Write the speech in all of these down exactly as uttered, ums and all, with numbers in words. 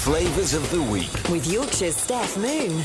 Flavours of the Week with Yorkshire's Steph Moon.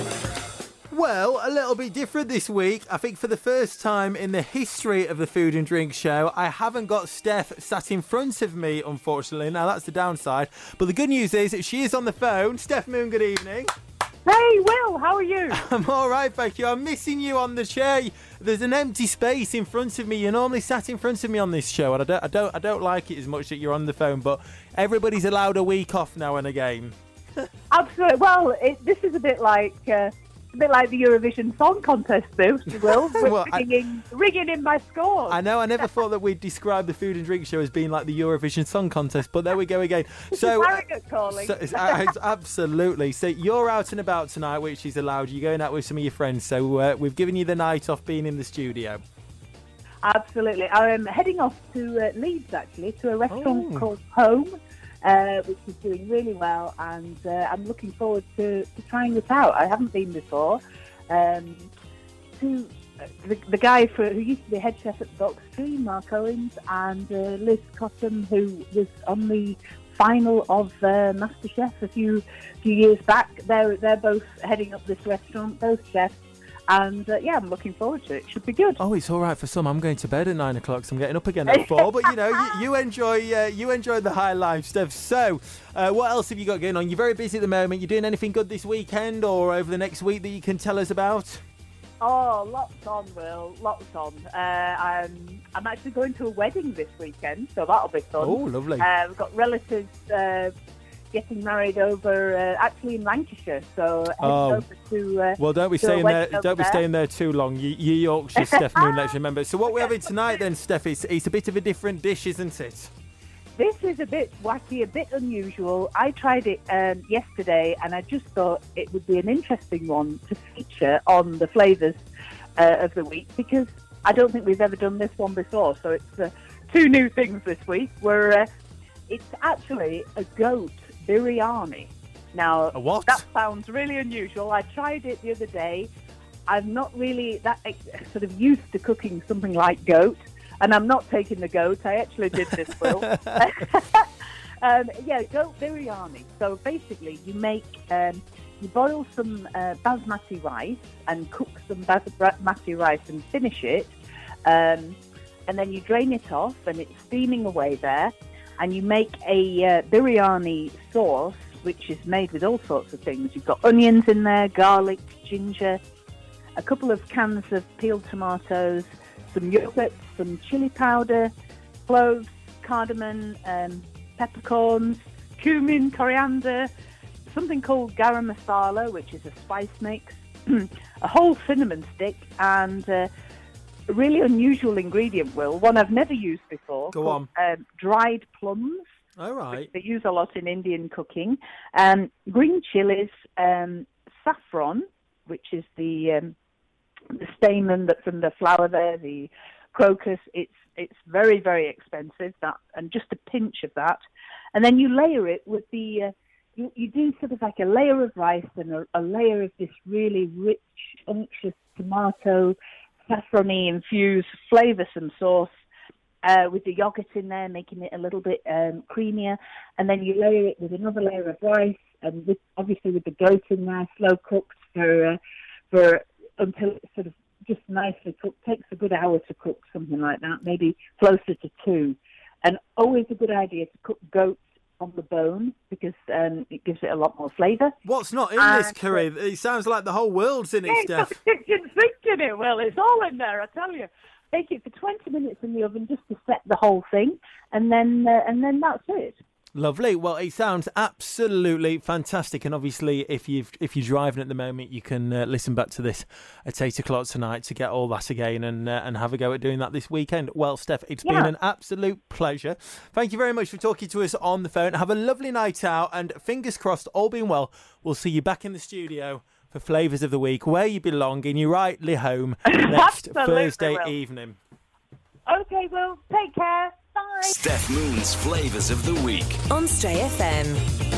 Well, a little bit different this week. I think for the first time in the history of the Food and Drink Show, I haven't got Steph sat in front of me, unfortunately. Now, that's the downside. But the good news is that she is on the phone. Steph Moon, good evening. Hey, Will, how are you? I'm all right, thank you. I'm missing you on the chair. There's an empty space in front of me. You're normally sat in front of me on this show, and I don't, I don't, I don't like it as much that you're on the phone. But everybody's allowed a week off now and again. Absolutely. Well, it, this is a bit like... Uh, A bit like the Eurovision Song Contest, though, Will. We're Well, ringing, I, ringing in my scores. I know, I never thought that we'd describe the Food and Drink Show as being like the Eurovision Song Contest, but there we go again. So, Harrogate calling. so it's, uh, it's absolutely. So you're out and about tonight, which is allowed. You're going out with some of your friends, so uh, we've given you the night off being in the studio. Absolutely. I'm heading off to uh, Leeds, actually, to a restaurant Oh. called Home, uh, which is doing really well, and uh, I'm looking forward to, to trying this out. I haven't been before. Um, to uh, the, the guy for, who used to be head chef at the Box Tree, Mark Owens, and uh, Liz Cotton, who was on the final of uh, MasterChef a few few years back. They're they're both heading up this restaurant, both chefs. And, uh, yeah, I'm looking forward to it. Should be good. Oh, it's all right for some. I'm going to bed at nine o'clock, so I'm getting up again at four. But, you know, you, you enjoy uh, you enjoy the high life stuff. So, uh, what else have you got going on? You're very busy at the moment. You doing anything good this weekend or over the next week that you can tell us about? Oh, lots on, Will. Lots on. Uh, I'm, I'm actually going to a wedding this weekend, so that'll be fun. Oh, lovely. Uh, we've got relatives uh, getting married over, uh, actually in Lancashire, so heading Oh. over to... Uh, Well, don't be to a staying there. wedding over Don't be there. staying there too long. You, you Yorkshire Steph Moon, let's remember. So, what we're having tonight, then, Steph, it's, it's a bit of a different dish, isn't it? This is a bit wacky, a bit unusual. I tried it um, yesterday, and I just thought it would be an interesting one to feature on the flavours uh, of the week, because I don't think we've ever done this one before. So it's uh, two new things this week. Where uh, it's actually a goat biryani. Now, A what? that sounds really unusual. I tried it the other day. I'm not really that ex- sort of used to cooking something like goat. And I'm not taking the goat. I actually did this, Will. um, yeah, goat biryani. So basically, you make, um, you boil some uh, basmati rice and cook some basmati rice and finish it. Um, and then you drain it off and it's steaming away there. And you make a uh, biryani sauce, which is made with all sorts of things. You've got onions in there, garlic, ginger, a couple of cans of peeled tomatoes, some yogurt, some chili powder, cloves, cardamom, um, peppercorns, cumin, coriander, something called garam masala, which is a spice mix, a whole cinnamon stick, and uh, a really unusual ingredient, Will, one I've never used before. Go called, um, dried plums. All right. Which they use a lot in Indian cooking. Um, green chilies, um, saffron, which is the... Um, the stamen that from the flower there, the crocus, it's it's very, very expensive, that, and just a pinch of that. And then you layer it with the, uh, you, you do sort of like a layer of rice and a, a layer of this really rich, unctuous tomato, saffron-y infused flavoursome sauce uh, with the yogurt in there, making it a little bit um, creamier. And then you layer it with another layer of rice, and with, obviously with the goat in there, slow cooked for uh, for until it's sort of just nicely cooked. Takes a good hour to cook, something like that, maybe closer to two. And always a good idea to cook goat on the bone, because um, it gives it a lot more flavour. What's not in And, this curry? It sounds like the whole world's in it, Yeah, Steph. it's got kitchen sink in it, Will. It's all in there, I tell you. Bake it for twenty minutes in the oven just to set the whole thing, and then uh, and then that's it. Lovely. Well, it sounds absolutely fantastic, and obviously, if you've if you're driving at the moment, you can uh, listen back to this at eight o'clock tonight to get all that again and uh, and have a go at doing that this weekend. Well, Steph, it's Yeah. been an absolute pleasure. Thank you very much for talking to us on the phone. Have a lovely night out, and fingers crossed, all being well, we'll see you back in the studio for Flavours of the Week, where you belong, in your rightly home next Absolutely, Thursday Will. evening. Okay, Will. Take care. Bye. Steph Moon's Flavours of the Week. On Stray F M.